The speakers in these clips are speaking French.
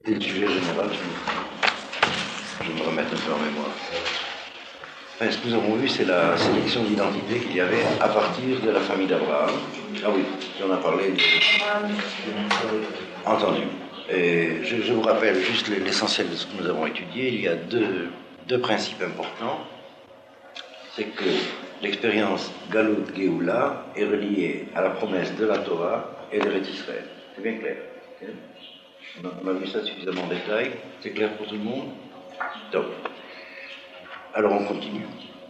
C'est le sujet général, je vais me remettre un peu en mémoire. Enfin, ce que nous avons vu, c'est la sélection d'identité qu'il y avait à partir de la famille d'Abraham. Ah oui, j'en ai parlé. Entendu. Et je vous rappelle juste l'essentiel de ce que nous avons étudié. Il y a deux principes importants. C'est que l'expérience Galut Géoula est reliée à la promesse de la Torah et de l'Eretz Israël. C'est bien clair. Okay. On a vu ça suffisamment en détail. C'est clair pour tout le monde? Top. Alors on continue.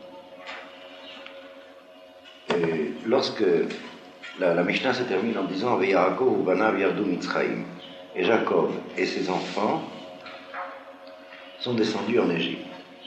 Et lorsque la Mishnah se termine en disant Yaakov ubanav yardu Mitzrayim, et Jacob et ses enfants sont descendus en Égypte.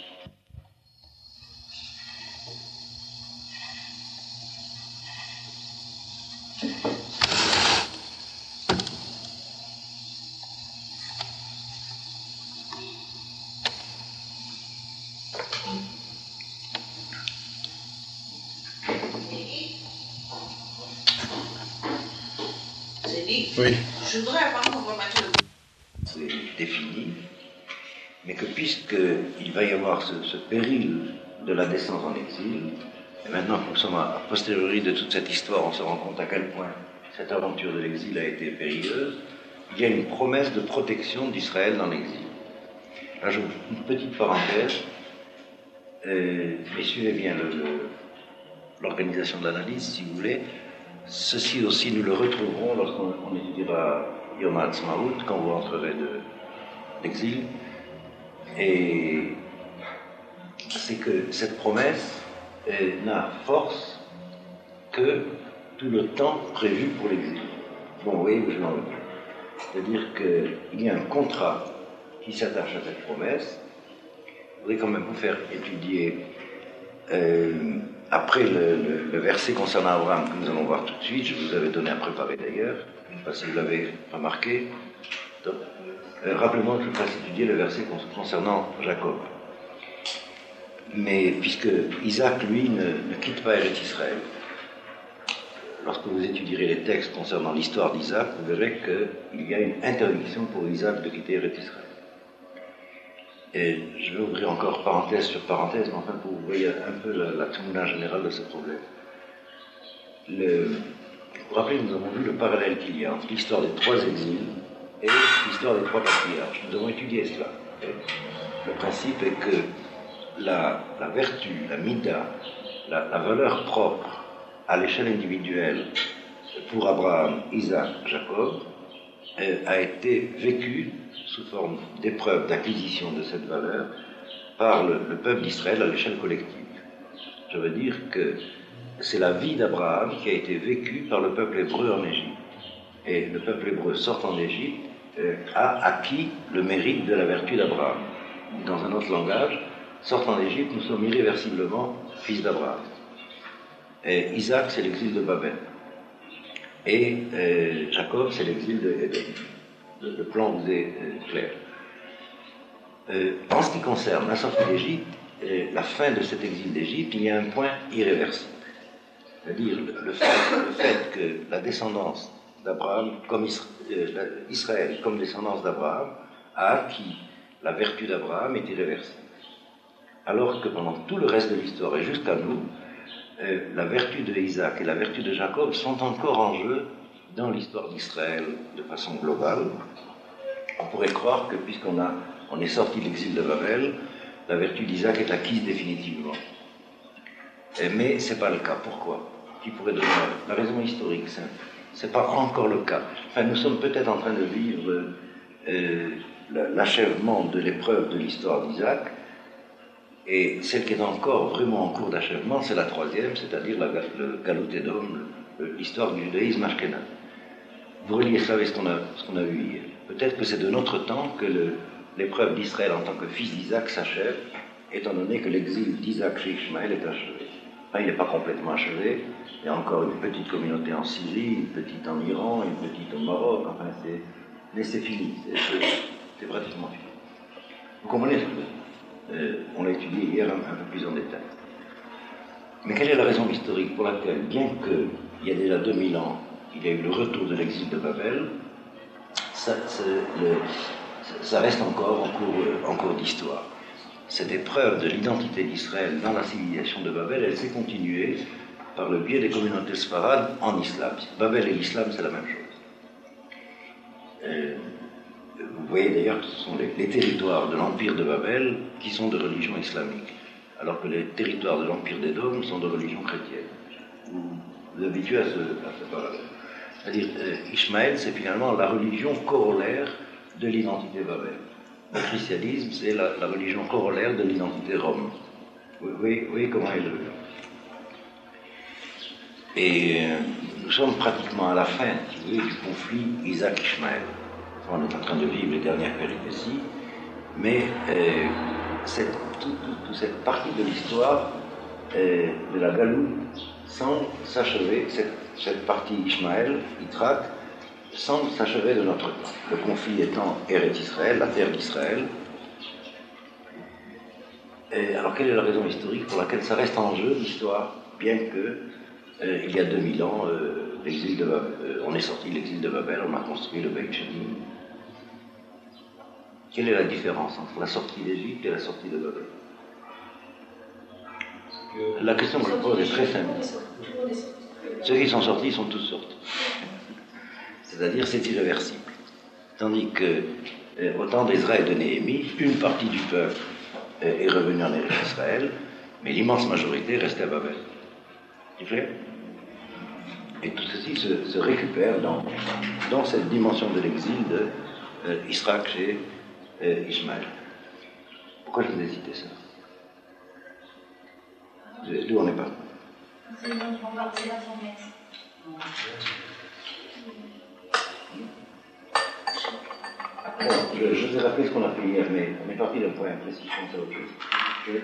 Oui. Je voudrais avoir qu'on remette le... C'est défini, mais que puisqu'il va y avoir ce péril de la descente en exil, et maintenant que nous sommes a posteriori de toute cette histoire, on se rend compte à quel point cette aventure de l'exil a été périlleuse, il y a une promesse de protection d'Israël dans l'exil. Là, j'ouvre une petite parenthèse, mais suivez bien l'organisation de l'analyse, si vous voulez. Ceci aussi, nous le retrouverons lorsqu'on étudiera Yom HaAtzmaut, quand vous rentrerez d'exil. Et c'est que cette promesse n'a force que tout le temps prévu pour l'exil. Bon, vous voyez où je m'en veux. C'est-à-dire qu'il y a un contrat qui s'attache à cette promesse. Je voudrais quand même vous faire étudier... après le verset concernant Abraham que nous allons voir tout de suite, je vous avais donné à préparer d'ailleurs, je ne sais pas si vous l'avez remarqué. Rappelez-moi que je fasse étudier le verset concernant Jacob. Mais puisque Isaac, lui, ne quitte pas Eretz Israël, lorsque vous étudierez les textes concernant l'histoire d'Isaac, vous verrez qu'il y a une interdiction pour Isaac de quitter Eretz Israël. Et je vais ouvrir encore parenthèse sur parenthèse, mais enfin pour vous voyez un peu la tournure générale de ce problème. Vous vous rappelez, nous avons vu le parallèle qu'il y a entre l'histoire des trois exils et l'histoire des trois patriarches. Nous avons étudié cela. Le principe est que la vertu, la mida, la valeur propre à l'échelle individuelle pour Abraham, Isaac, Jacob, a été vécue sous forme d'épreuve d'acquisition de cette valeur par le peuple d'Israël à l'échelle collective. Je veux dire que c'est la vie d'Abraham qui a été vécue par le peuple hébreu en Égypte. Et le peuple hébreu sortant d'Égypte a acquis le mérite de la vertu d'Abraham. Dans un autre langage, sortant d'Égypte, nous sommes irréversiblement fils d'Abraham. Et Isaac, c'est l'exil de Babel. Et Jacob, c'est l'exil de Éden. Le plan vous est clair. En ce qui concerne la sortie d'Égypte, la fin de cet exil d'Égypte, il y a un point irréversible. C'est-à-dire le fait que la descendance d'Abraham, comme Israël, comme descendance d'Abraham, a acquis la vertu d'Abraham est irréversible. Alors que pendant tout le reste de l'histoire et jusqu'à nous, la vertu de Isaac et la vertu de Jacob sont encore en jeu dans l'histoire d'Israël de façon globale. On pourrait croire que puisqu'on est sorti de l'exil de Babel, la vertu d'Isaac est acquise définitivement. Mais ce n'est pas le cas. Pourquoi? Qui pourrait donner la raison historique? Ce n'est pas encore le cas. Enfin, nous sommes peut-être en train de vivre l'achèvement de l'épreuve de l'histoire d'Isaac, et celle qui est encore vraiment en cours d'achèvement, c'est la troisième, c'est-à-dire le Galut Edom, l'histoire du judaïsme ashkénaze. Vous reliez ça avec ce qu'on a vu hier. Peut-être que c'est de notre temps que l'épreuve d'Israël en tant que fils d'Isaac s'achève, étant donné que l'exil d'Isaac chez Ishmaël est achevé. Enfin, il n'est pas complètement achevé. Il y a encore une petite communauté en Syrie, une petite en Iran, une petite au Maroc. Enfin, mais c'est fini. C'est pratiquement fini. Vous comprenez ce que je veux dire? On l'a étudié hier un peu plus en détail. Mais quelle est la raison historique pour laquelle, bien qu'il y a déjà 2000 ans, il y a eu le retour de l'exil de Babel, ça reste encore en cours d'histoire. Cette épreuve de l'identité d'Israël dans la civilisation de Babel, elle s'est continuée par le biais des communautés sfarades en islam. Babel et l'islam, c'est la même chose. Vous voyez d'ailleurs que ce sont les territoires de l'empire de Babel qui sont de religion islamique, alors que les territoires de l'empire d'Édom sont de religion chrétienne. Vous vous habituez à ce parallèle. C'est-à-dire, Ishmaël, c'est finalement la religion corollaire de l'identité Babel. Le christianisme, c'est la religion corollaire de l'identité Rome. Vous voyez comment est le... Et nous sommes pratiquement à la fin, si vous voulez, du conflit Isaac-Ishmaël. On est en train de vivre les dernières péripéties, mais toute cette partie de l'histoire de la Galoute semble s'achever, cette partie Ishmaël, Yitrak, semble s'achever de notre temps. Le conflit étant Eretz Israël, la terre d'Israël. Alors quelle est la raison historique pour laquelle ça reste en jeu, l'histoire, bien que il y a 2000 ans, l'exil de Babel, on est sorti de l'exil de Babel, on a construit le Beit She'ani. Quelle est la différence entre la sortie d'Égypte et la sortie de Babel? La question que je pose est très simple. Ceux qui sont sortis sont tous sortis. C'est-à-dire, c'est irréversible. Tandis que, au temps d'Ezra et de Néhémie, une partie du peuple est revenue en Israël, mais l'immense majorité restait à Babel. C'est clair? Et tout ceci se récupère dans cette dimension de l'exil de Israël chez Ishmaël. Pourquoi je vous ai cité ça? D'où on est pas? C'est la promesse. Je vous ai rappelé ce qu'on a fait hier, mais on est parti d'un point précis, je pense à autre chose.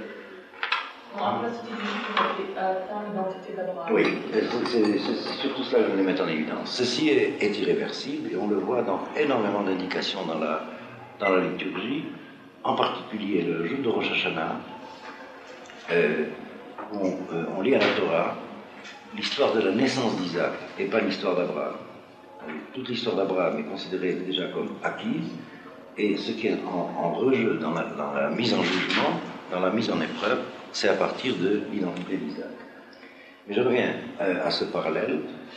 Oui, c'est surtout cela que je voulais mettre en évidence. Ceci est irréversible et on le voit dans énormément d'indications dans la liturgie, en particulier le jour de Rosh Hashanah, où on lit à la Torah l'histoire de la naissance d'Isaac et pas l'histoire d'Abraham. Toute l'histoire d'Abraham est considérée déjà comme acquise, et ce qui est en rejeu dans la mise en jugement, dans la mise en épreuve, c'est à partir de l'identité d'Isaac. Mais je reviens à ce parallèle.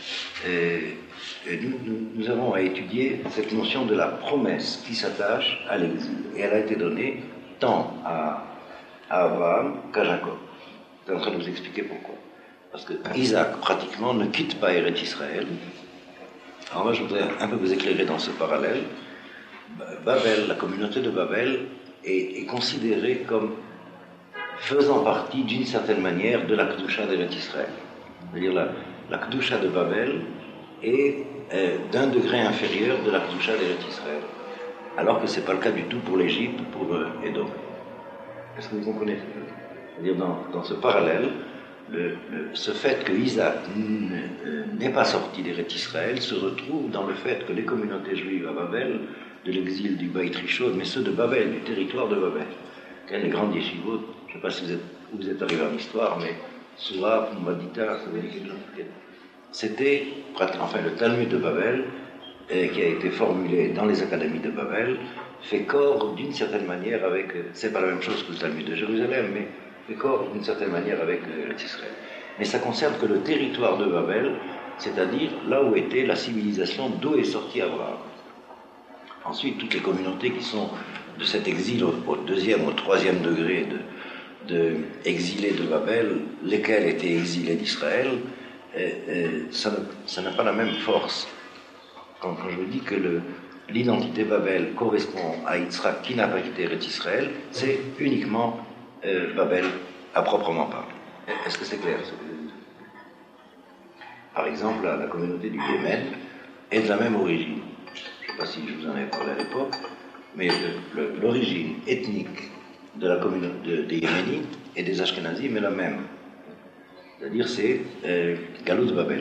Nous avons à étudier cette notion de la promesse qui s'attache à l'exil. Et elle a été donnée tant à Abraham qu'à Jacob. Je suis en train de vous expliquer pourquoi. Parce que Isaac, pratiquement, ne quitte pas Eretz Israël. Alors moi, je voudrais un peu vous éclairer dans ce parallèle. Babel, la communauté de Babel, est considérée comme faisant partie, d'une certaine manière, de la Kedusha d'Eretz Israël. C'est-à-dire la Kedusha de Babel est d'un degré inférieur de la Kedusha d'Eretz Israël. Alors que ce n'est pas le cas du tout pour l'Égypte ou pour Édom. Est-ce que vous comprenez? C'est-à-dire dans ce parallèle, ce fait que Isaac n'est pas sorti d'Eretz Israël se retrouve dans le fait que les communautés juives à Babel, de l'exil du Beit Rishon, mais ceux de Babel, du territoire de Babel, les grandes yeshivot, je ne sais pas si vous êtes arrivé en histoire, mais Soura, Madita, ça veut dire quelque chose. C'était, enfin, le Talmud de Babel, qui a été formulé dans les académies de Babel, fait corps d'une certaine manière avec, c'est pas la même chose que le Talmud de Jérusalem, mais fait corps d'une certaine manière avec Israël. Mais ça concerne que le territoire de Babel, c'est-à-dire là où était la civilisation d'où est sorti Abraham. Ensuite, toutes les communautés qui sont de cet exil au deuxième, au troisième degré de exilés de Babel, lesquels étaient exilés d'Israël, ça n'a pas la même force. Quand je vous dis que l'identité Babel correspond à Yitzhak qui n'a pas quitté Eretz Israël, c'est uniquement Babel à proprement parler. Est-ce que c'est clair ce que je dis? Par exemple, la communauté du Yémen est de la même origine. Je ne sais pas si je vous en avais parlé à l'époque, mais l'origine ethnique de la communauté des Yéménites et des Ashkenazim est la même. C'est-à-dire c'est Galout Babel,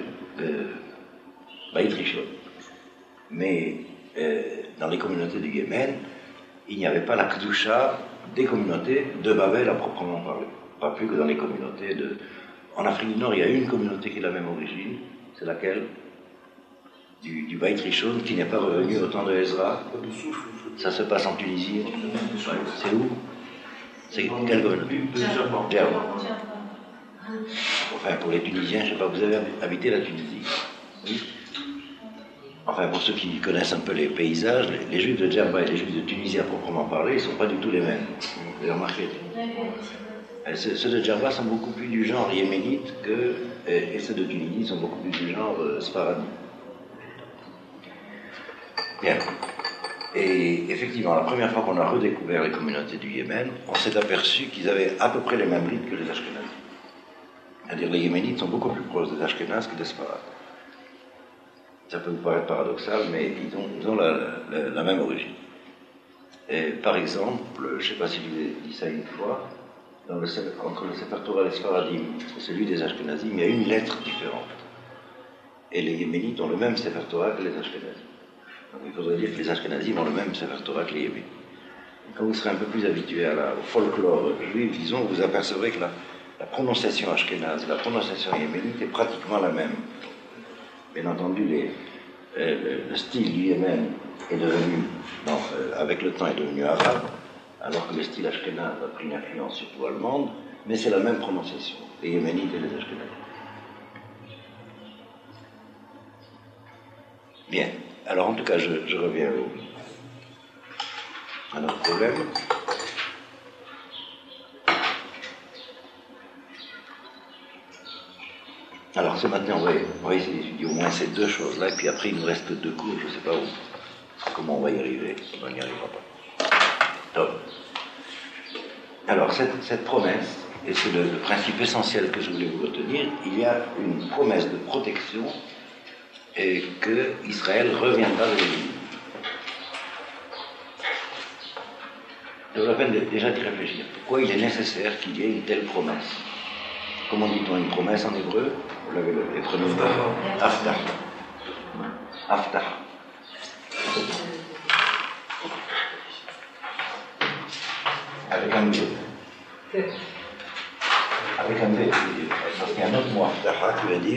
Beit Rishon. Mais dans les communautés du Yémen, il n'y avait pas la Kedusha des communautés de Babel à proprement parler. Pas plus que dans les communautés En Afrique du Nord, il y a une communauté qui a la même origine. C'est laquelle? du Beit Rishon qui n'est pas revenu au temps de Ezra. Ça se passe en Tunisie. C'est où? C'est quelle communauté? Djerba. Enfin, pour les Tunisiens, je ne sais pas, vous avez habité la Tunisie? Oui. Enfin, pour ceux qui connaissent un peu les paysages, les Juifs de Djerba et les Juifs de Tunisie à proprement parler, ils ne sont pas du tout les mêmes. Vous avez remarqué? Ceux de Djerba sont beaucoup plus du genre yéménite et ceux de Tunisie sont beaucoup plus du genre sfaradi. Bien. Et effectivement, la première fois qu'on a redécouvert les communautés du Yémen, on s'est aperçu qu'ils avaient à peu près les mêmes rites que les Ashkénazes. C'est-à-dire les Yéménites sont beaucoup plus proches des Ashkénazes que des Sfarades. Ça peut vous paraître paradoxal, mais ils ont la même origine. Et par exemple, je ne sais pas si je vous ai dit ça une fois, entre le Sefer Torah et les Sfaradim et celui des Ashkénazim, il y a une lettre différente. Et les Yéménites ont le même Sefer Torah que les Ashkénazim. Donc il faudrait dire que les Ashkénazim ont le même Sefer Torah que les Yéménites. Quand vous serez un peu plus habitué au folklore juif, disons, vous apercevrez que la prononciation ashkénaze et la prononciation yéménite est pratiquement la même. Bien entendu, le style du Yémen est devenu, avec le temps, est devenu arabe, alors que le style ashkénaze a pris une influence surtout allemande, mais c'est la même prononciation, les yéménites et les ashkénazes. Bien. Alors, en tout cas, je reviens à notre problème. Alors, ce matin, on va essayer d'étudier au moins ces deux choses-là, et puis après, il nous reste deux cours, je ne sais pas comment on va y arriver, on n'y arrivera pas. Donc, alors, cette promesse, et c'est le principe essentiel que je voulais vous retenir, il y a une promesse de protection et que Israël reviendra de l'Égypte. Ça vaut la peine déjà d'y réfléchir. Pourquoi il est nécessaire qu'il y ait une telle promesse? Comment dit-on une promesse en hébreu? Vous l'avez le prénom de Haftah. Haftah. Avec un B. Avec un B, parce qu'il y a un autre mot Haftaha qui veut dire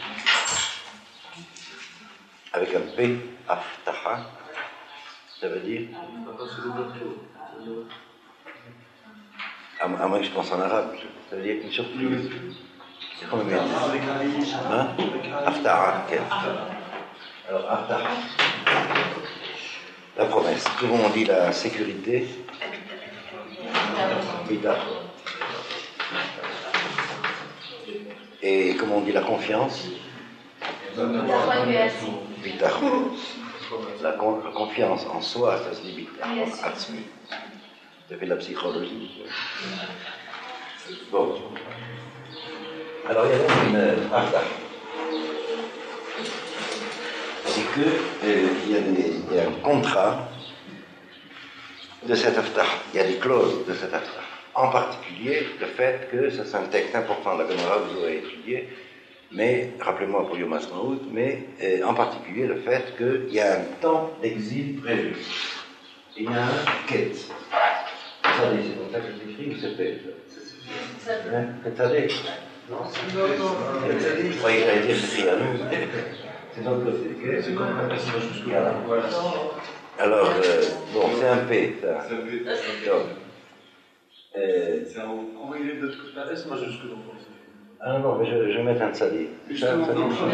avec un P, Haftaha, ça veut dire à moins que je pense en arabe, ça veut dire une surprise. C'est comme bien. Hein? Haftaha. Alors, Haftaha. La promesse. Comment on dit la sécurité? Bitach. Et comment on dit la confiance? Bitach. La confiance en soi, ça se dit bitach. Atzmi. Ça fait de la psychologie. Bon. Alors, il y a donc une Haftaha. C'est qu'il y a un contrat de cette Haftaha. Il y a des clauses de cette Haftaha. En particulier, le fait que, ça c'est un texte important de la Gemara que vous aurez étudié, mais, rappelez-moi pour Yom Ha'atzmaut, mais en particulier le fait qu'il y a un temps d'exil prévu. Il y a un quête. Tzadé, c'est comme ça que c'est écrit ou c'est fait? C'est Tzadé. Non, c'est Tzadé. Je croyais que j'allais dire c'est à nous. C'est dans le côté. C'est comme un passage jusque-là. Alors, bon, c'est un P, ça. C'est un P. C'est un envoyé de toute la laisse, moi je jusque dans le français. Ah non, mais je vais mettre un tzadé. Justement, non, comme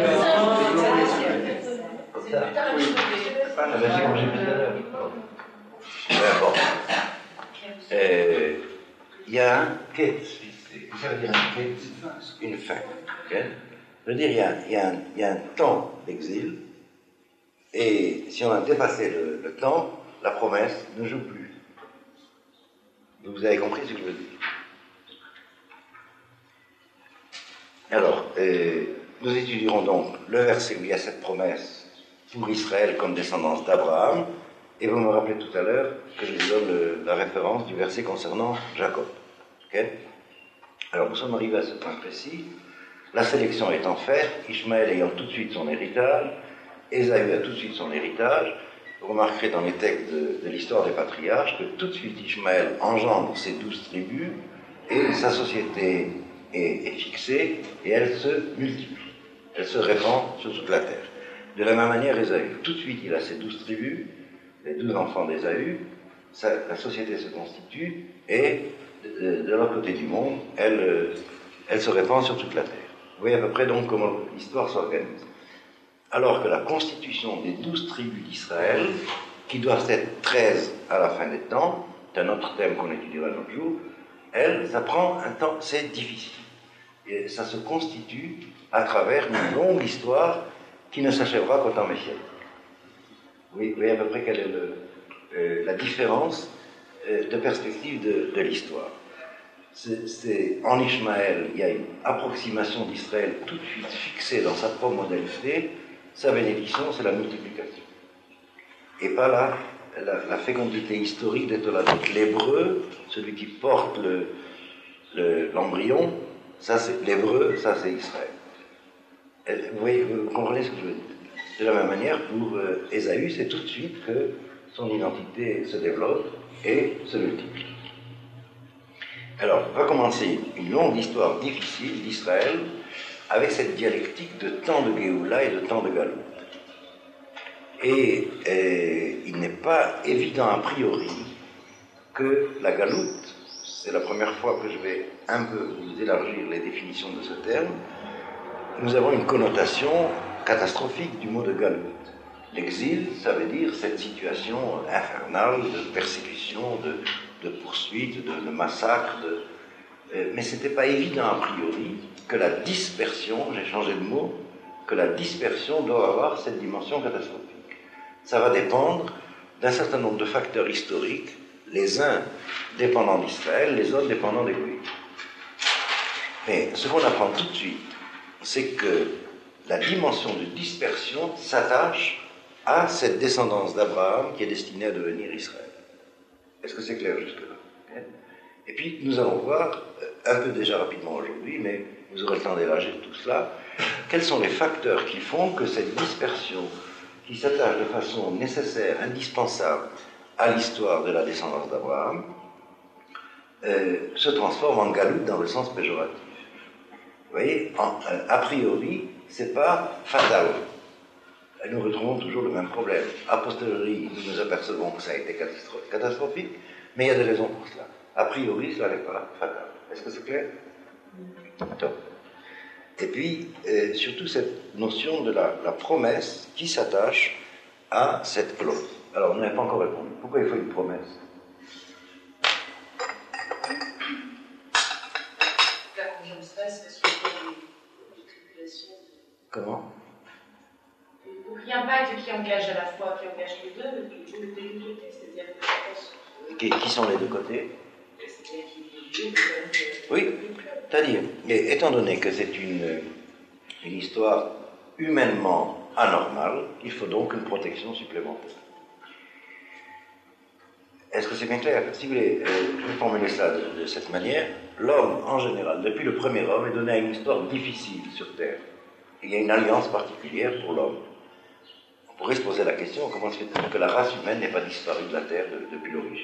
ça. Oui. Ah, ben, c'est comme j'ai dit tout à l'heure. Bon. Il y a un quête. Ça veut dire un quête, une fin. Okay? Ça veut dire il y a un temps d'exil, et si on a dépassé le temps, la promesse ne joue plus. Vous avez compris ce que je veux dire? Alors, nous étudierons donc le verset où il y a cette promesse pour Israël comme descendance d'Abraham, et vous me rappelez tout à l'heure que je vous donne la référence du verset concernant Jacob. Okay? Alors, nous sommes arrivés à ce point précis. La sélection étant faite, Ishmaël ayant tout de suite son héritage, Ésaü a tout de suite son héritage. Vous remarquerez dans les textes de l'histoire des patriarches que tout de suite Ishmaël engendre ses 12 tribus et sa société est fixée et elle se multiplie. Elle se répand sur toute la terre. De la même manière, Ésaü. Tout de suite, il a ses 12 tribus, les 12 enfants d'Ésaü, la société se constitue, et de l'autre côté du monde, elle se répand sur toute la terre. Vous voyez à peu près donc comment l'histoire s'organise. Alors que la constitution des 12 tribus d'Israël, qui doivent être 13 à la fin des temps, c'est un autre thème qu'on étudiera un autre jour, ça prend un temps, c'est difficile. Et ça se constitue à travers une longue histoire qui ne s'achèvera qu'au temps messianique. Vous voyez à peu près quelle est la différence de perspective de l'histoire. En Ishmaël, il y a une approximation d'Israël tout de suite fixée dans sa propre modalité. Sa bénédiction, c'est la multiplication. Et pas la fécondité historique d'être là. Donc l'hébreu, celui qui porte l'embryon, ça c'est l'hébreu, ça c'est Israël. Vous comprenez ce que je veux dire? De la même manière, pour Ésaü, c'est tout de suite que son identité se développe et se multiplie. Alors, va commencer une longue histoire difficile d'Israël avec cette dialectique de temps de Géoula et de temps de Galout. Et il n'est pas évident a priori que la Galoute, c'est la première fois que je vais un peu vous élargir les définitions de ce terme, nous avons une connotation catastrophique du mot de Galoute. L'exil, ça veut dire cette situation infernale de persécution, de poursuite, de massacre, mais ce n'était pas évident a priori que la dispersion, j'ai changé de mot, que la dispersion doit avoir cette dimension catastrophique. Ça va dépendre d'un certain nombre de facteurs historiques, les uns dépendant d'Israël, les autres dépendant des Goïms. Mais ce qu'on apprend tout de suite, c'est que la dimension de dispersion s'attache à cette descendance d'Abraham qui est destinée à devenir Israël. Est-ce que c'est clair jusque-là? Et puis, nous allons voir, un peu déjà rapidement aujourd'hui, mais vous aurez le temps d'élargir tout cela, quels sont les facteurs qui font que cette dispersion, qui s'attache de façon nécessaire, indispensable à l'histoire de la descendance d'Abraham, se transforme en galoute dans le sens péjoratif. Vous voyez, a priori, c'est pas fatal. Nous retrouvons toujours le même problème. A posteriori, nous nous apercevons que ça a été catastrophique, mais il y a des raisons pour cela. A priori, cela n'est pas fatal. Est-ce que c'est clair? Top. Et puis, surtout cette notion de la promesse qui s'attache à cette clause. Alors, on n'a pas encore répondu. Pourquoi il faut une promesse? La confiance passe parce qu'il y a des tribulations. Comment? Pour qu'il y ait un pacte qui engage à la fois, qui engage les deux côtés, c'est-à-dire Qui sont les deux côtés? C'est-à-dire Oui, c'est-à-dire, mais étant donné que c'est une histoire humainement anormale, il faut donc une protection supplémentaire. Est-ce que c'est bien clair? Si vous voulez, je vais formuler ça de cette manière. L'homme, en général, depuis le premier homme, est donné à une histoire difficile sur Terre. Et il y a une alliance particulière pour l'homme. On pourrait se poser la question, comment se fait-il que la race humaine n'ait pas disparu de la Terre depuis l'origine?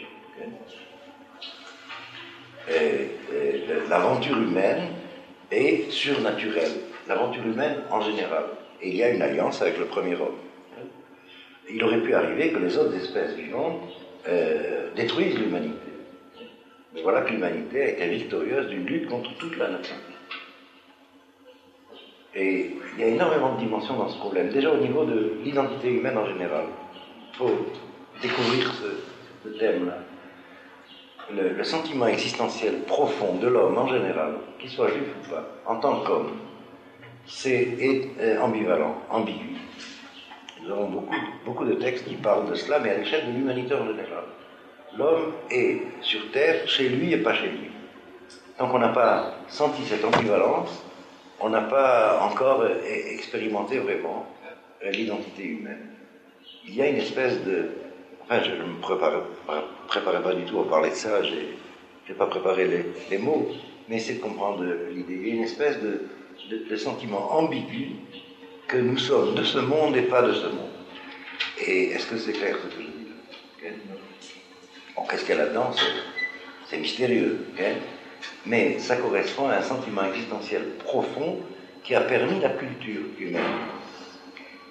L'aventure humaine est surnaturelle. L'aventure humaine en général. Et il y a une alliance avec le premier homme. Il aurait pu arriver que les autres espèces vivantes détruisent l'humanité. Mais voilà que l'humanité a été victorieuse d'une lutte contre toute la nature. Et il y a énormément de dimensions dans ce problème. Déjà au niveau de l'identité humaine en général. Il faut découvrir ce thème-là. Le sentiment existentiel profond de l'homme en général, qu'il soit juif ou pas, en tant qu'homme, c'est ambivalent, ambigu. Nous avons beaucoup de textes qui parlent de cela, mais à l'échelle de l'humanité en général. L'homme est sur Terre, chez lui et pas chez lui. Tant qu'on n'a pas senti cette ambivalence, on n'a pas encore expérimenté vraiment l'identité humaine. Il y a une espèce de... Enfin, je ne me préparais pas du tout à parler de ça, je n'ai pas préparé les mots, mais essayez de comprendre l'idée. Il y a une espèce de sentiment ambigu que nous sommes de ce monde et pas de ce monde. Et est-ce que c'est clair ce que je dis là? Bon, qu'est-ce qu'il y a là-dedans? C'est mystérieux, mais ça correspond à un sentiment existentiel profond qui a permis la culture humaine.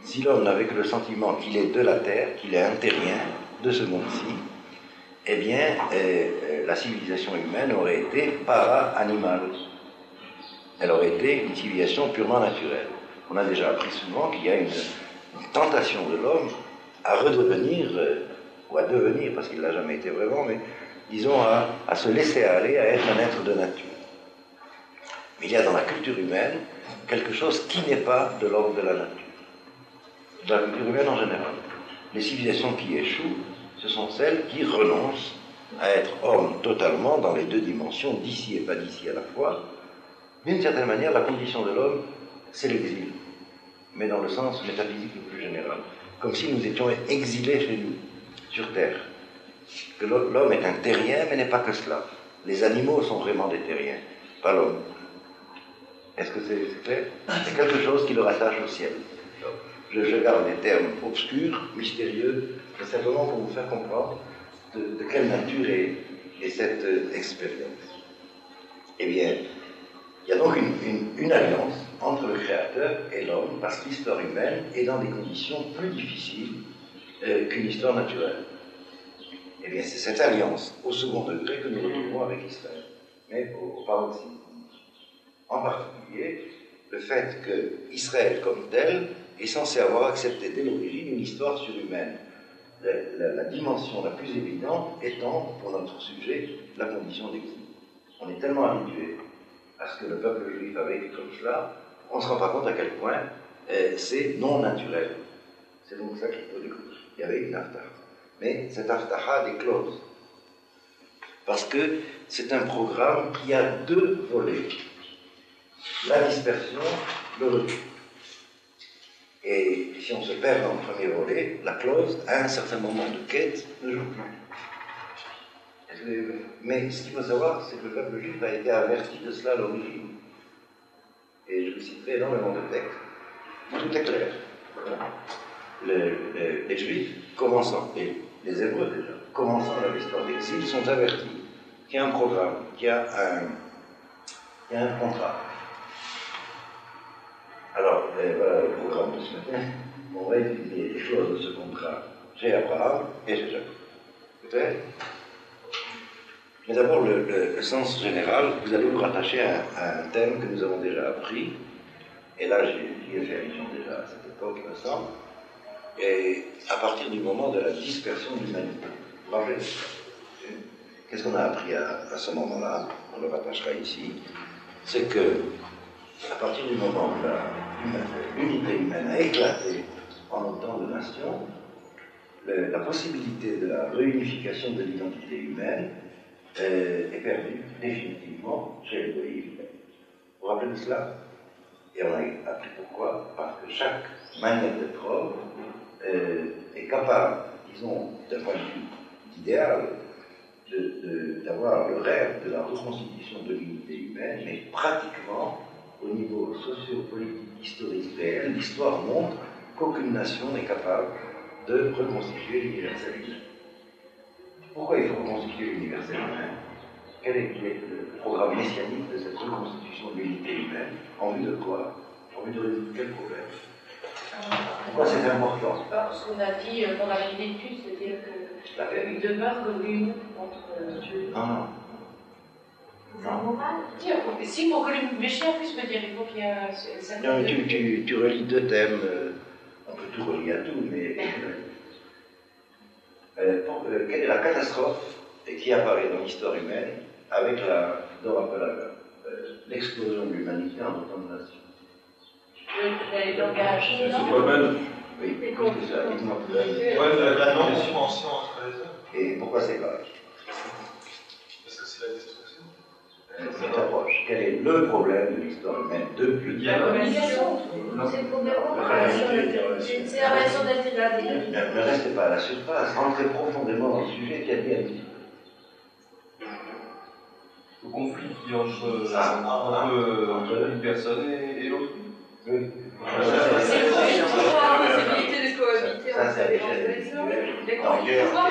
Si l'homme n'avait que le sentiment qu'il est de la terre, qu'il est un terrien de ce monde-ci, eh bien, la civilisation humaine aurait été para-animale. Elle aurait été une civilisation purement naturelle. On a déjà appris souvent qu'il y a une tentation de l'homme à redevenir, ou à devenir, parce qu'il ne l'a jamais été vraiment, mais disons à se laisser aller, à être un être de nature. Mais il y a dans la culture humaine quelque chose qui n'est pas de l'ordre de la nature. Dans la culture humaine en général. Les civilisations qui échouent, ce sont celles qui renoncent à être hommes totalement dans les deux dimensions, d'ici et pas d'ici à la fois. D'une certaine manière, la condition de l'homme, c'est l'exil, mais dans le sens métaphysique le plus général. Comme si nous étions exilés chez nous, sur Terre. Que l'homme est un terrien, mais n'est pas que cela. Les animaux sont vraiment des terriens, pas l'homme. Est-ce que c'est clair? C'est quelque chose qui le rattache au ciel. Je garde des termes obscurs, mystérieux, mais simplement pour vous faire comprendre de quelle nature est cette expérience. Eh bien, il y a donc une alliance entre le Créateur et l'homme, parce que l'histoire humaine est dans des conditions plus difficiles qu'une histoire naturelle. Eh bien, c'est cette alliance au second degré que nous retrouvons avec Israël, mais au paroxysme. En particulier, le fait que Israël comme tel est censé avoir accepté dès l'origine une histoire surhumaine. La dimension la plus évidente étant, pour notre sujet, la condition d'exil. On est tellement habitué à ce que le peuple juif a vécu comme cela, on ne se rend pas compte à quel point c'est non naturel. C'est donc ça qu'il faut découvrir. Il y avait une haftarah. Mais cette haftarah a des clauses. Parce que c'est un programme qui a deux volets. La dispersion, le retour. Et si on se perd dans le premier volet, la clause, à un certain moment de quête, ne joue plus. Mais ce qu'il faut savoir, c'est que le peuple juif a été averti de cela à l'origine. Et je vous citerai énormément de textes. Tout est clair. Les Juifs, commençant, et les Hébreux déjà, commençant l'histoire d'exil, sont avertis qu'il y a un programme, qu'il y a un contrat. Alors, voilà le programme de ce matin. On va étudier les choses de ce contrat chez Abraham et chez Jacob. Peut-être? Mais d'abord, le sens général, vous allez vous rattacher à un thème que nous avons déjà appris, et là j'y ai fait allusion déjà à cette époque, il me semble, et à partir du moment de la dispersion de l'humanité. Qu'est-ce qu'on a appris à ce moment-là? On le rattachera ici. C'est que, à partir du moment où l'unité humaine a éclaté en autant de nations, la possibilité de la réunification de l'identité humaine est perdue définitivement chez les goïms. Vous vous rappelez de cela? Et on a appris pourquoi? Parce que chaque manière d'être homme est capable, disons, d'un point de vue idéal, d'avoir le rêve de la reconstitution de l'unité humaine, mais pratiquement, au niveau socio-politique, historique réel, l'histoire montre qu'aucune nation n'est capable de reconstituer l'universel humain. Pourquoi il faut reconstituer l'universel humain? Quel est le programme messianique de cette reconstitution de l'unité humaine? En vue de quoi? En vue de résoudre quel problème? Pourquoi c'est important? Parce qu'on a dit qu'on avait une étude, c'est-à-dire qu'il demeure commune entre Dieu. Non. Si, pour que le méchant puisse me dire, il faut qu'il y ait un... Non, mais tu relis deux thèmes, on peut tout relier à tout, mais quelle est la catastrophe qui apparaît dans l'histoire humaine avec l'explosion de l'humanité en autant de nations? Les langages. Oui, c'est ça, la non-compréhension entre les hommes. Et pourquoi c'est grave? Parce que c'est la destruction. Cette approche. Quel est le problème de l'histoire humaine depuis La communication. C'est le problème. C'est la relation d'être. Ne restez pas à la surface, rentrez profondément dans le sujet qui a bien dit. Le conflit qui entre une personne et l'autre. Oui. C'est le conflit de pouvoir, la possibilité de cohabiter Ça, entre c'est les l'échelle les conflits de pouvoir.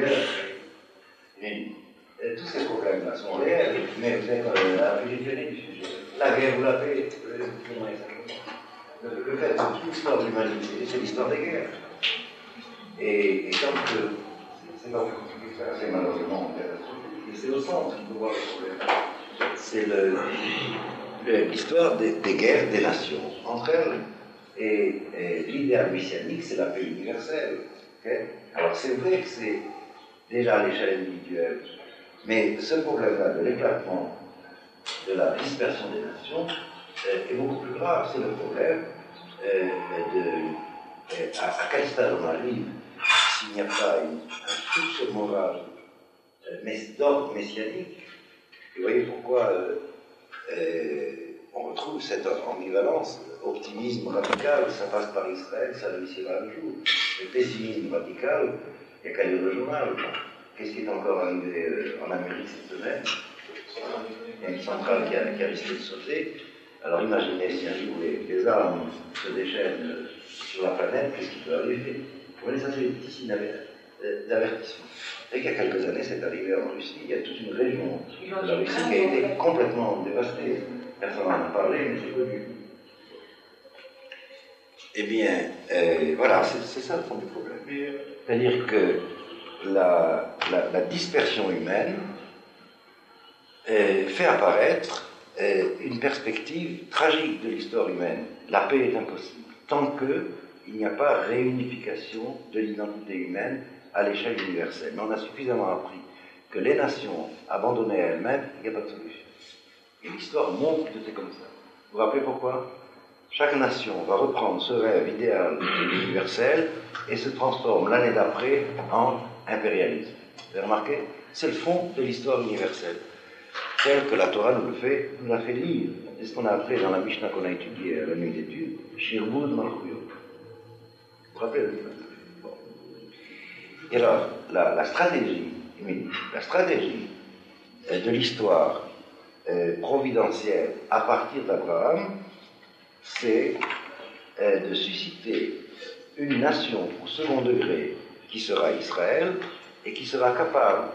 Tous ces problèmes-là sont réels, mais vous êtes à la périphérie du sujet. La guerre ou la paix, comment exactement? Le fait de toute l'histoire de l'humanité, c'est l'histoire des guerres. Et donc, c'est pas compliqué, c'est malheureusement catastrophique. Et c'est au centre qu'il faut voir le problème. C'est l'histoire des guerres des nations entre elles. Et l'idéal messianique, c'est la paix universelle. Okay? Alors c'est vrai que c'est déjà à l'échelle individuelle, mais ce problème-là de l'éclatement, de la dispersion des nations, est beaucoup plus grave. C'est le problème à quel stade on arrive s'il n'y a pas un structure morale d'ordre messianique. Vous voyez pourquoi on retrouve cette ambivalence. Optimisme radical, ça passe par Israël, ça réussira un jour. Le pessimisme radical, il n'y a qu'à lire le journal. Qu'est-ce qui est encore arrivé en Amérique cette semaine? Il y a une centrale qui a risqué de sauter. Alors imaginez si un jour les armes se déchaînent sur la planète, qu'est-ce qui peut arriver? Vous voyez, ça c'est des petits signes d'avertissement. Et qu'il y a quelques années, c'est arrivé en Russie, il y a toute une région de la Russie qui a été complètement dévastée. Personne n'en a parlé, mais c'est connu. Eh bien, voilà, c'est ça le fond du problème. C'est-à-dire que la dispersion humaine fait apparaître une perspective tragique de l'histoire humaine. La paix est impossible, tant qu'il n'y a pas réunification de l'identité humaine à l'échelle universelle. Mais on a suffisamment appris que les nations abandonnées à elles-mêmes, il n'y a pas de solution. Et l'histoire montre que c'est comme ça. Vous vous rappelez pourquoi? Chaque nation va reprendre ce rêve idéal universel et se transforme l'année d'après en impérialisme. Vous avez remarqué? C'est le fond de l'histoire universelle, tel que la Torah nous l'a fait lire. C'est ce qu'on a appelé dans la Mishnah qu'on a étudiée à la nuit d'études, Shirbud Malchuyot. Vous vous rappelez? Bon. Et alors, la stratégie de l'histoire providentielle à partir d'Abraham, c'est de susciter une nation au second degré qui sera Israël et qui sera capable,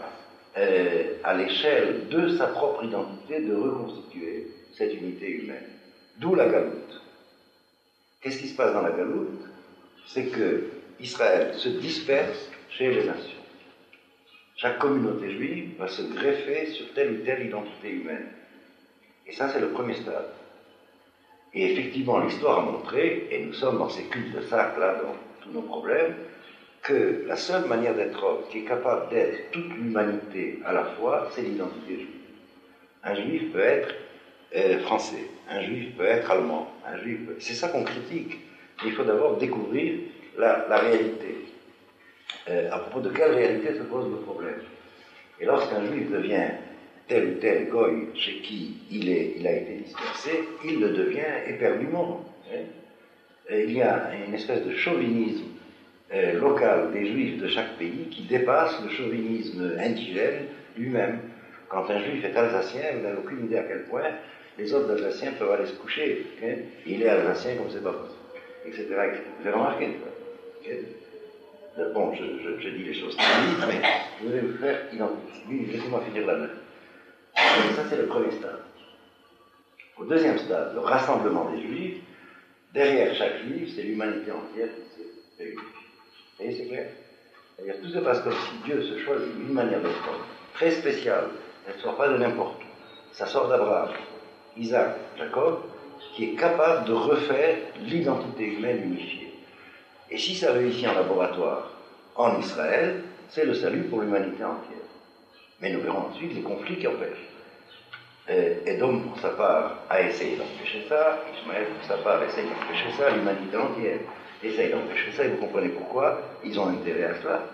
à l'échelle de sa propre identité, de reconstituer cette unité humaine. D'où la galoute. Qu'est-ce qui se passe dans la galoute? C'est que Israël se disperse chez les nations. Chaque communauté juive va se greffer sur telle ou telle identité humaine. Et ça, c'est le premier stade. Et effectivement, l'histoire a montré, et nous sommes dans ces cul-de-sac là, dans tous nos problèmes, que la seule manière d'être homme, qui est capable d'être toute l'humanité à la fois, c'est l'identité juive. Un juif peut être français, un juif peut être allemand, un juif peut... C'est ça qu'on critique. Mais il faut d'abord découvrir la réalité. À propos de quelle réalité se pose le problème. Et lorsqu'un juif devient tel ou tel goy chez qui il a été dispersé, il le devient éperdument. Il y a une espèce de chauvinisme local des juifs de chaque pays qui dépasse le chauvinisme indigène lui-même. Quand un juif est alsacien, vous n'avez aucune idée à quel point les autres alsaciens peuvent aller se coucher. Il est alsacien comme c'est pas possible, etc. Vous avez remarqué ça? Bon, je dis les choses très vite, mais je voulais vous faire identifier. Laissez-moi finir la note. Ça, c'est le premier stade. Au deuxième stade, le rassemblement des juifs, derrière chaque juif, c'est l'humanité entière qui s'est réunifiée. Vous voyez, c'est clair? C'est-à-dire, tout se passe comme si Dieu se choisit une manière d'être très spéciale. Elle ne sort pas de n'importe où. Ça sort d'Abraham, Isaac, Jacob, qui est capable de refaire l'identité humaine unifiée. Et si ça réussit en laboratoire en Israël, c'est le salut pour l'humanité entière. Mais nous verrons ensuite les conflits qui empêchent. Edom, pour sa part, a essayé d'empêcher ça. Ismaël, pour sa part, essaye d'empêcher ça. L'humanité entière essaye d'empêcher ça. Et vous comprenez pourquoi ils ont intérêt à cela.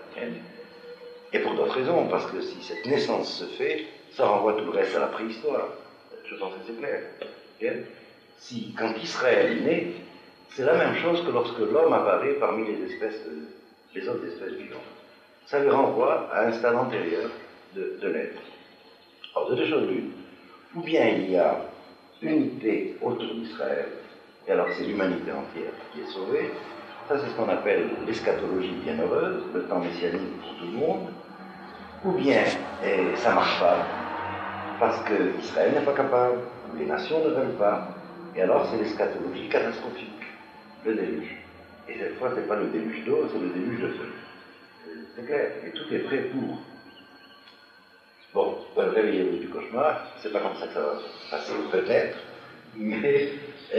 Et pour d'autres raisons, parce que si cette naissance se fait, ça renvoie tout le reste à la préhistoire. Je pense que c'est clair. Si, quand Israël est né, c'est la même chose que lorsque l'homme apparaît parmi les autres espèces vivantes. Ça lui renvoie à un stade antérieur de l'être. Alors, de deux choses l'une. Ou bien il y a unité autour d'Israël, et alors c'est l'humanité entière qui est sauvée. Ça, c'est ce qu'on appelle l'eschatologie bienheureuse, le temps messianique pour tout le monde. Ou bien ça ne marche pas, parce que Israël n'est pas capable, ou les nations ne veulent pas, et alors c'est l'eschatologie catastrophique. le déluge. Et cette fois, ce n'est pas le déluge d'eau, c'est le déluge de feu. C'est clair, et tout est prêt pour. Bon, vous allez réveiller du cauchemar, c'est pas comme ça que ça va se passer, peut-être, mais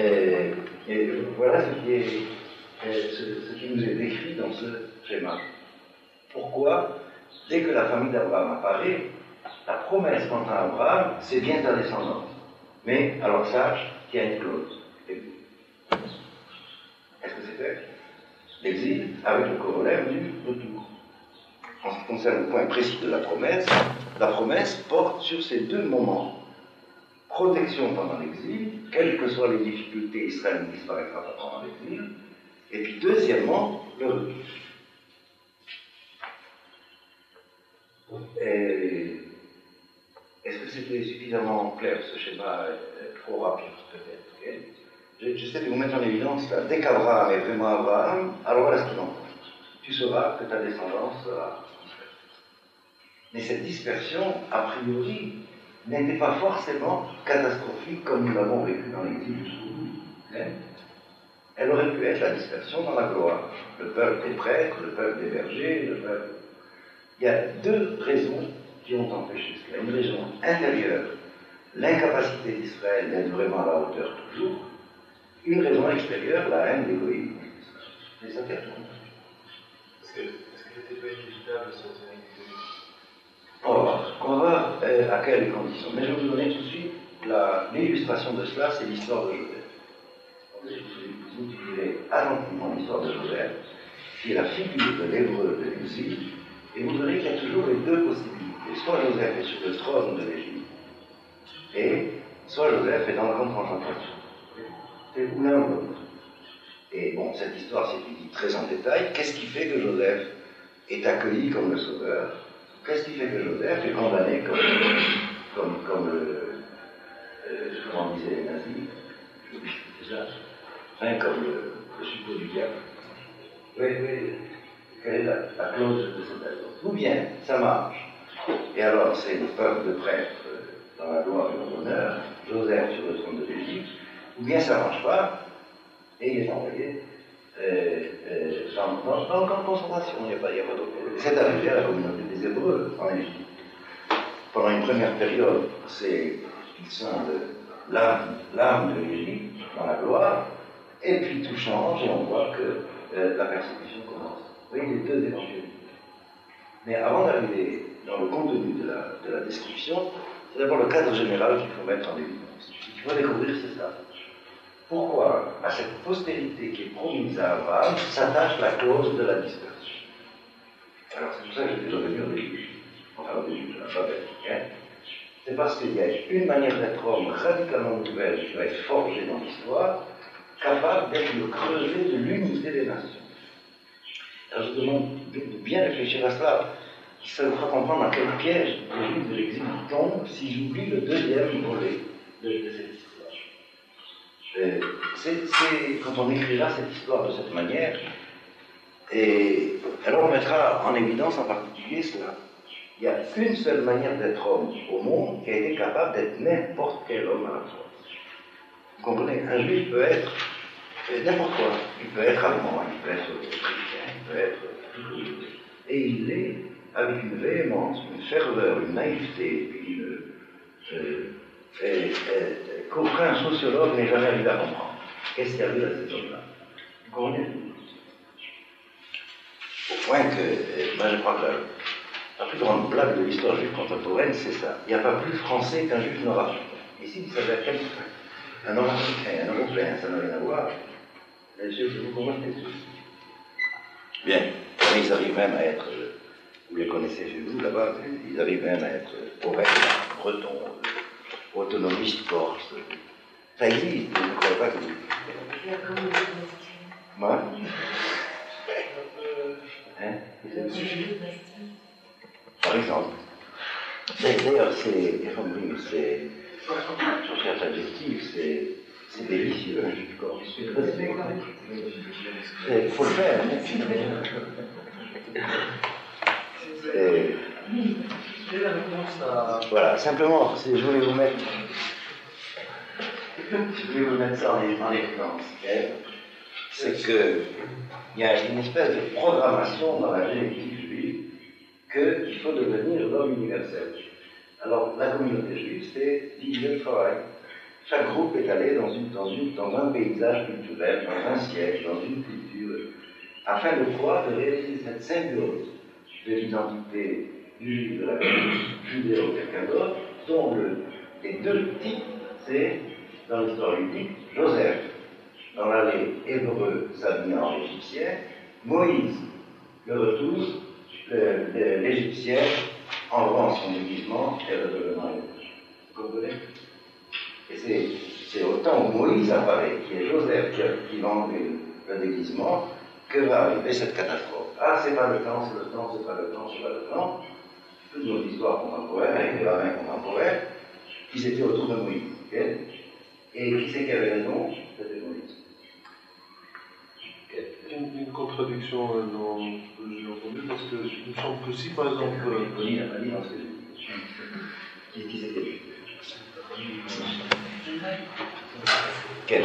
voilà ce qui nous est décrit dans ce schéma. Pourquoi, dès que la famille d'Abraham apparaît, la promesse quant à Abraham, c'est bien ta descendance. Mais, alors sache qu'il y a une clause. Est-ce que c'est fait? L'exil avec le corollaire du retour. En ce qui concerne le point précis de la promesse porte sur ces deux moments. Protection pendant l'exil, quelles que soient les difficultés, Israël ne disparaîtra pas pendant l'exil. Et puis deuxièmement, le retour. Est-ce que c'était suffisamment clair ce schéma trop rapide peut-être? Okay. J'essaie de vous mettre en évidence là. Dès qu'Abraham est vraiment Abraham, alors voilà ce qu'il en pense. Tu sauras que ta descendance sera dispersée. Mais cette dispersion, a priori, n'était pas forcément catastrophique comme nous l'avons vécu dans l'exil jusqu'au bout. Elle aurait pu être la dispersion dans la gloire. Le peuple des prêtres, le peuple des bergers, le peuple... Il y a deux raisons qui ont empêché cela. Une raison intérieure, l'incapacité d'Israël d'être vraiment à la hauteur toujours. Une raison extérieure, la haine, l'égoïsme. C'est ça qui tourne. Est-ce qu'elle n'était pas inévitable cette haine? On va voir à quelles conditions. Mais je vais vous donner tout de suite l'illustration de cela, c'est l'histoire de Joseph. Vous étudierez attentivement l'histoire de Joseph, qui est la figure de l'hébreu de l'exil, et vous verrez qu'il y a toujours les deux possibilités. Soit Joseph est sur le trône de l'Égypte, et soit Joseph est dans la grande concentration. C'est ou l'un ou l'autre. Et bon, cette histoire s'étudie très en détail. Qu'est-ce qui fait que Joseph est accueilli comme le sauveur? Qu'est-ce qui fait que Joseph est condamné comme comment disaient les nazis? Déjà, hein, comme le suppôt du diable. Oui. Quelle est la clause de cette alliance? Ou bien, ça marche. Et alors, c'est le peuple de prêtres dans la gloire et dans l'honneur, Joseph sur le trône de l'Égypte, ou bien ça ne marche pas, et il est envoyé dans le camp de concentration. Il n'y a pas d'autre. C'est arrivé à la communauté des Hébreux en Égypte. Pendant une première période, ils sont l'âme de l'Égypte dans la gloire, et puis tout change et on voit que la persécution commence. Vous voyez les deux éventualités. Mais avant d'arriver dans le contenu de la description, c'est d'abord le cadre général qu'il faut mettre en évidence. Ce qu'il faut découvrir, c'est ça. Pourquoi, à cette postérité qui est promise à Abraham, s'attache la clause de la dispersion? Alors c'est pour ça que j'étais revenu au début. Enfin au début de la Babel. C'est parce qu'il y a une manière d'être homme radicalement nouvelle qui va être forgée dans l'histoire, capable d'être le creuset de l'unité des nations. Alors je vous demande de bien réfléchir à cela. Ça vous fera comprendre dans quel piège les Juifs de l'exil tombent si j'oublie le deuxième volet de cette histoire. Quand on écrira cette histoire de cette manière, et alors on mettra en évidence en particulier cela. Il y a une seule manière d'être homme au monde qui a été capable d'être n'importe quel homme à la fois. Vous comprenez? Un juif peut être n'importe quoi. Il peut être allemand, il peut être chrétien, il peut être tout ce que vous voulez. Et il l'est avec une véhémence, une ferveur, une naïveté, qu'aucun sociologue n'est jamais arrivé à comprendre. Qu'est-ce qu'il y a eu à cet homme-là? Vous comprenez? Au point que, moi je crois que la plus grande blague de l'histoire juive contemporaine, c'est ça. Il n'y a pas plus français qu'un juif nord-africain. Ici, vous savez à quel point un nord-africain, un européen, ça n'a rien à voir. Vous comprenez? Bien, ils arrivent même à être, vous les connaissez chez vous là-bas, ils arrivent même à être poètes, bretons, autonomistes, corses. Ça existe, vous ne croyez pas que vous... Moi? Hein? Par exemple. D'ailleurs, sur certains adjectifs, c'est délicieux, un jus de corse. Il faut le faire. Voilà, simplement, je voulais vous mettre ça en évidence. c'est qu'il y a une espèce de programmation dans la génétique juive qu'il faut devenir l'homme universel. Alors, la communauté juive, c'est diviser le travail. Chaque groupe est allé dans un paysage culturel, dans un siècle, dans une culture, afin de pouvoir réaliser cette symbiose de l'identité juive de la communauté judéo ou quelqu'un d'autre, dont les deux types, c'est, dans l'histoire biblique, Joseph, dans l'allée hébreu s'habillant en égyptien, Moïse, le retour, l'Égyptien, enlevant son déguisement et redevenant hébreu. Vous comprenez? Et c'est au temps où Moïse apparaît, qui est Joseph qui va enlever le déguisement, que va arriver cette catastrophe. Ah, c'est pas le temps, c'est le temps, c'est pas le temps, c'est pas le temps. Toutes nos histoires contemporaines, avec des rabbins contemporains, ils étaient autour de Moïse. Okay? Et qui c'est qui avait raison? C'était Moïse. Une contradiction dans ce que j'ai entendu, parce que il me semble que si par exemple. Tony n'a pas dit dans ce que j'ai dit. Qui c'est qui a dit? Quel?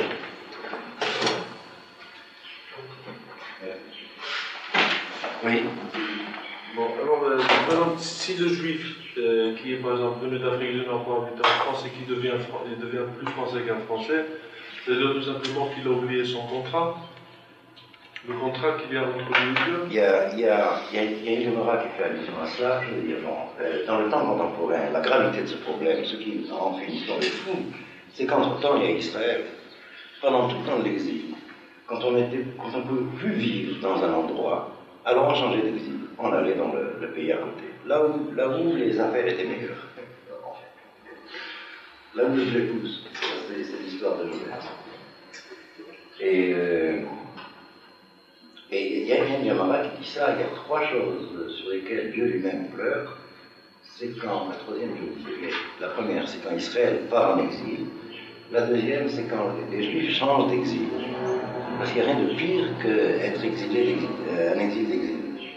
Oui. Bon, alors, par exemple, si le juif qui est par exemple venu d'Afrique du Nord pour habiter en France et qui devient plus français qu'un français, c'est-à-dire tout simplement qu'il a oublié son contrat, le contrat qu'il y a entre lui et Dieu. Il y a une Gemara qui fait allusion à cela. Je veux dire, bon, dans le temps contemporain, la gravité de ce problème, ce qui en fait une histoire de fou, c'est qu'entre-temps, il y a Israël. Pendant tout le temps de l'exil, quand on ne pouvait plus vivre dans un endroit, alors on changeait d'exil. On allait dans le pays à côté. Là où les affaires étaient meilleures. Là où je l'épouse. C'est l'histoire de Joseph. Et il y a une Gemara qui dit ça. Il y a trois choses sur lesquelles Dieu lui-même pleure. C'est quand, la troisième, je vous dis, la première, c'est quand Israël part en exil. La deuxième, c'est quand les Juifs changent d'exil. Parce qu'il n'y a rien de pire qu'être exilé, un exil d'exil.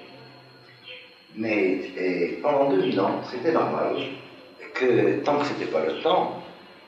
Mais pendant 2000 ans, c'était normal que, tant que ce n'était pas le temps,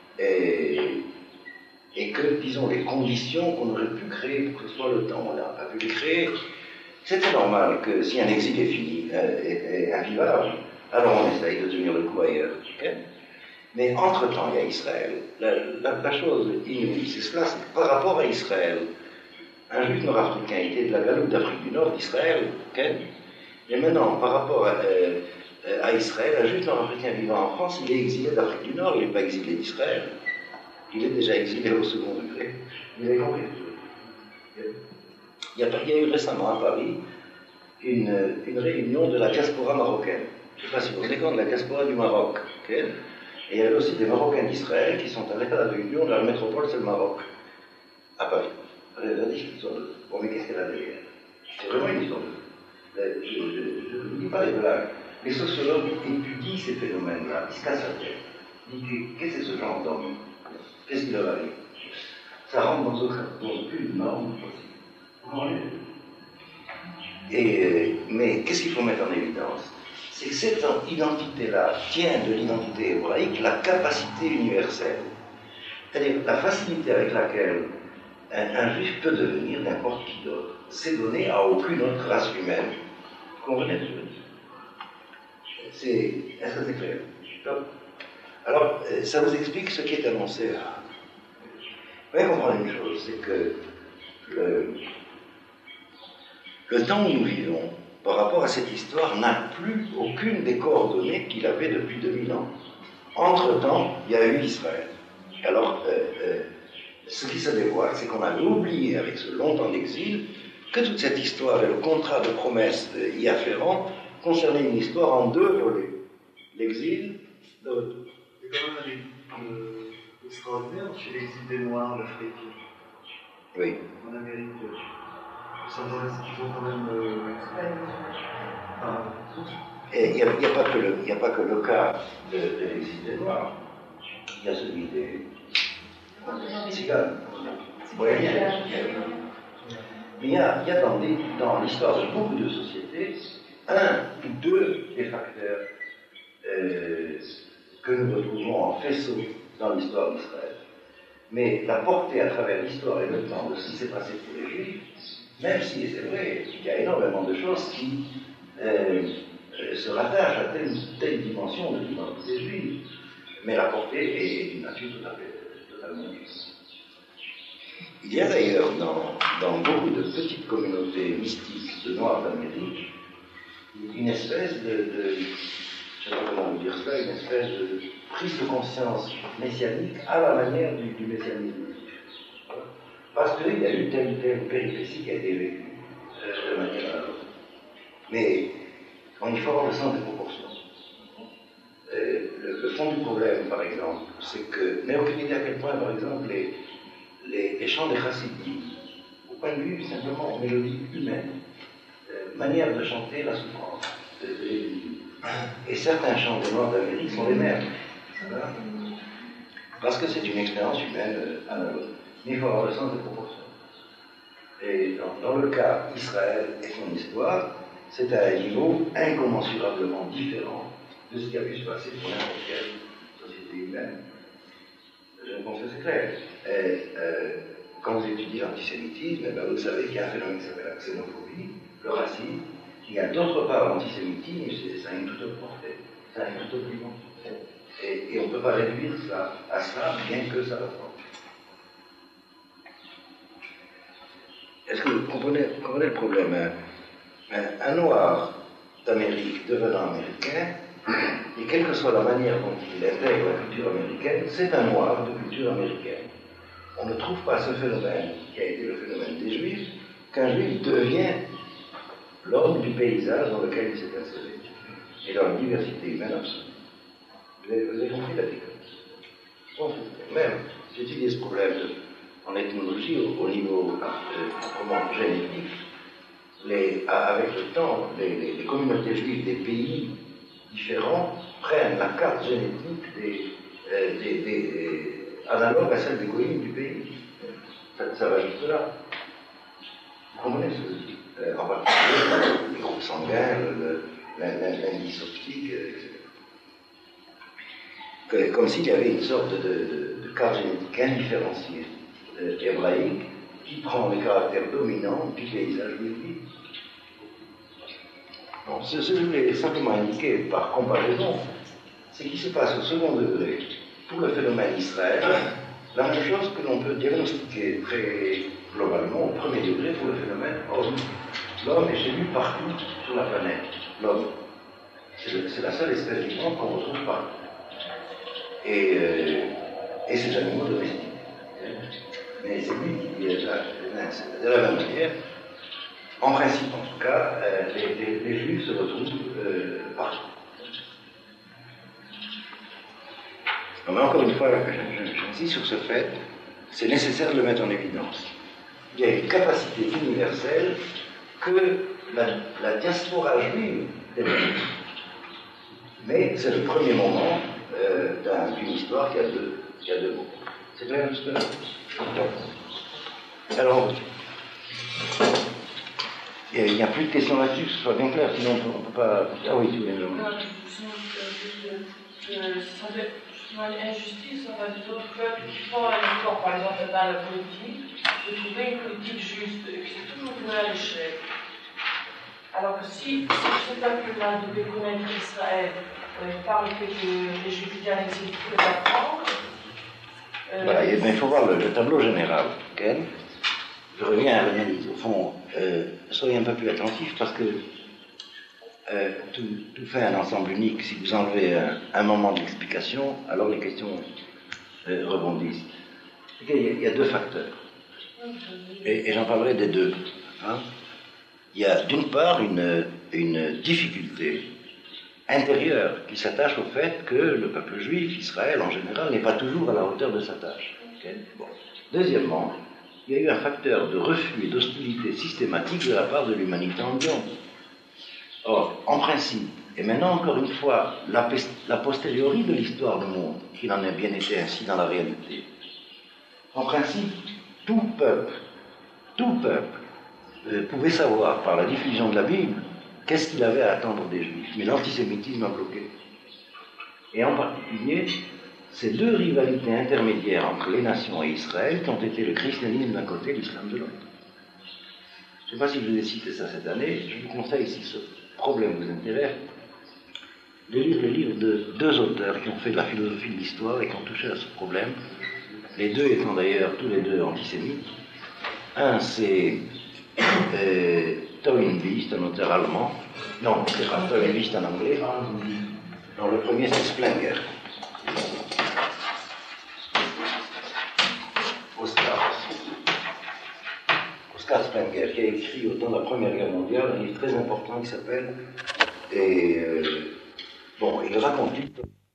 et que, disons, les conditions qu'on aurait pu créer pour que ce soit le temps, on n'a pas pu les créer, c'était normal que si un exil est fini, est invivable, alors on essaye de tenir le coup ailleurs. Okay? Mais entre-temps, il y a Israël. La chose inouïe, c'est cela, c'est que par rapport à Israël, un juif nord-africain était de la Galoute d'Afrique du Nord, d'Israël, okay? Et maintenant, par rapport à Israël, un juif nord-africain vivant en France, il est exilé d'Afrique du Nord, il n'est pas exilé d'Israël. Il est déjà exilé au second degré. Vous avez compris? Il y a eu récemment à Paris une réunion de la diaspora marocaine. Je ne sais pas si vous vous rendez compte de la diaspora du Maroc. Okay? Et il y avait aussi des Marocains d'Israël qui sont allés à la réunion de la métropole, c'est le Maroc, à Paris. Bon, mais qu'est-ce qu'elle a derrière? C'est vraiment une histoire de... Je ne dis pas des blagues. Les sociologues étudient ces phénomènes-là, ils se cassent la tête. Ils disent, qu'est-ce que c'est ce genre d'homme? Qu'est-ce qui leur arrive? Ça rentre dans aucune norme possible. Mais qu'est-ce qu'il faut mettre en évidence? C'est que cette identité-là tient de l'identité hébraïque la capacité universelle. C'est-à-dire la facilité avec laquelle un juif peut devenir n'importe qui d'autre. C'est donné à aucune autre race humaine. Vous comprenez ce que je veux dire? Est-ce que c'est clair? Alors, ça vous explique ce qui est annoncé là. Vous pouvez comprendre une chose, c'est que le temps où nous vivons, par rapport à cette histoire, n'a plus aucune des coordonnées qu'il avait depuis 2000 ans. Entre-temps, il y a eu Israël. Alors, ce qui se dévoile, c'est qu'on avait oublié, avec ce long temps d'exil, que toute cette histoire et le contrat de promesse y afférent concernaient une histoire en deux volets. L'exil, le retour. C'est quand même un extraordinaire chez l'exil des Noirs d'Afrique. Oui. En Amérique. Ça nous reste qu'ils ont quand même. Et il n'y a pas que le cas de l'exil des Noirs. Il y a celui des Tziganes. Oui, mais il y a dans l'histoire de beaucoup de sociétés, un ou deux des facteurs que nous retrouvons en faisceau dans l'histoire d'Israël. Mais la portée à travers l'histoire et le temps de ce qui s'est passé pour les Juifs, même si c'est vrai, il y a énormément de choses qui se rattachent à telle ou telle dimension de l'identité juive, mais la portée est d'une nature totalement différente. Il y a d'ailleurs dans beaucoup de petites communautés mystiques de Noirs d'Amérique une espèce je ne sais pas comment dire cela, une espèce de prise de conscience messianique à la manière du messianisme. Parce qu'il y a eu telle ou telle péripétie qui a été vécue de manière à l'autre. Mais on y faut avoir le sens des proportions. Le fond du problème, par exemple, c'est que, n'ai aucune idée à quel point, par exemple, les chants des chassidim, au point de vue simplement mélodie humaine, manière de chanter la souffrance. Et certains chants des Noirs d'Amérique sont les mêmes. Voilà. Parce que c'est une expérience humaine analogue. Mais il faut avoir le sens des proportions. Et dans le cas Israël et son histoire, c'est à un niveau incommensurablement différent de ce qui a pu se passer pour n'importe quelle société humaine. Je pense que c'est clair. Quand vous étudiez l'antisémitisme, vous savez qu'il y a un phénomène qui s'appelle la xénophobie, le racisme. Il y a d'autre part l'antisémitisme, ça a une toute autre portée, ça a une toute autre dimension. Et on ne peut pas réduire ça à cela, bien que ça ressemble. Est-ce que vous comprenez le problème? Un noir d'Amérique devenant américain, et quelle que soit la manière dont il intègre la culture américaine, c'est un noir de culture américaine. On ne trouve pas ce phénomène, qui a été le phénomène des Juifs, qu'un Juif devient l'homme du paysage dans lequel il s'est installé, et dans la diversité humaine absolue. Vous avez compris la différence? Même, j'ai étudié ce problème en ethnologie au niveau proprement génétique. Avec le temps, les communautés juives des pays différents prennent la carte génétique analogue à celle des goïms du pays. Ça va jusque là. Vous comprenez ce que je dis? En particulier, les groupes sanguins, l'indice optique, etc. Comme s'il y avait une sorte de carte génétique indifférenciée hébraïque qui prend les caractères dominants du paysage juif. Bon, ce que je voulais simplement indiquer par comparaison, c'est qu'il se passe au second degré pour le phénomène Israël la même chose que l'on peut diagnostiquer très globalement au premier degré pour le phénomène homme. L'homme est chez lui partout sur la planète. L'homme. C'est la seule espèce vivante qu'on retrouve partout. Et ces animaux domestiques. Mais c'est lui qui est là. De la même manière, en principe en tout cas, les Juifs se retrouvent partout. Mais encore une fois, j'insiste sur ce fait, c'est nécessaire de le mettre en évidence. Il y a une capacité universelle que la diaspora juive développe. Mais c'est le premier moment d'une histoire qui a deux mots. C'est clair jusque-là? Alors, il n'y a plus de questions là-dessus, que ce soit bien clair, sinon on ne peut pas... Ah oui, tu viens de... Justement, une injustice envers d'autres peuples qui font un effort, par exemple dans la politique, de trouver une politique juste, et que c'est toujours venu à l'échec. Alors que si ce peuple-là devait connaître Israël, par le fait que les Juifs n'existent plus d'apprendre. Il faut voir le tableau général. Okay? Je reviens à l'analyse. Au fond, soyez un peu plus attentifs parce que tout fait un ensemble unique. Si vous enlevez un moment d'explication, alors les questions rebondissent. Il y a deux facteurs. Et j'en parlerai des deux. Hein? Il y a d'une part une difficulté intérieure qui s'attache au fait que le peuple juif, Israël en général, n'est pas toujours à la hauteur de sa tâche. Okay? Bon. Deuxièmement, il y a eu un facteur de refus et d'hostilité systématique de la part de l'humanité ambiante. Or, en principe, et maintenant encore une fois, la posteriori de l'histoire du monde, qui n'en a bien été ainsi dans la réalité, en principe, tout peuple pouvait savoir par la diffusion de la Bible qu'est-ce qu'il avait à attendre des Juifs. Mais l'antisémitisme a bloqué. Et en particulier, ces deux rivalités intermédiaires entre les nations et Israël qui ont été le christianisme d'un côté et l'islam de l'autre. Je ne sais pas si je vous ai cité ça cette année, je vous conseille, si ce problème vous intéresse, de lire le livre de deux auteurs qui ont fait de la philosophie de l'histoire et qui ont touché à ce problème, les deux étant d'ailleurs tous les deux antisémites. Un, c'est Toynbee, un auteur allemand. Non, c'est pas Toynbee, c'est un anglais. Non, le premier, c'est Spengler. Oscar Spengler, qui a écrit au temps de la Première Guerre mondiale un livre très important qui s'appelle... bon, il raconte